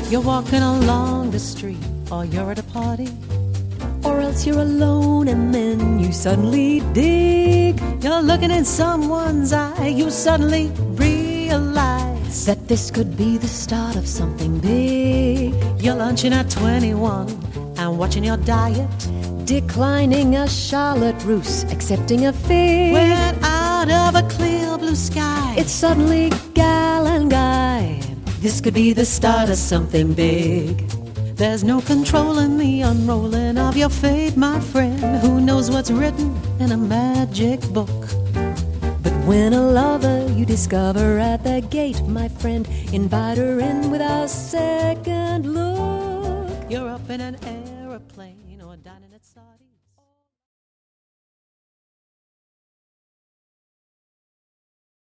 You're walking along the street, or you're at a party, or else you're alone and then you suddenly dig. You're looking in someone's eye, you suddenly realize that this could be the start of something big. You're lunching at 21 and watching your diet, declining a Charlotte Russe, accepting a fig. When out of a clear blue sky, it's suddenly gal and guy. This could be the start of something big. There's no controlling the unrolling of your fate, my friend. Who knows what's written in a magic book? But when a lover you discover at the gate, my friend, invite her in without a second look. You're up in an air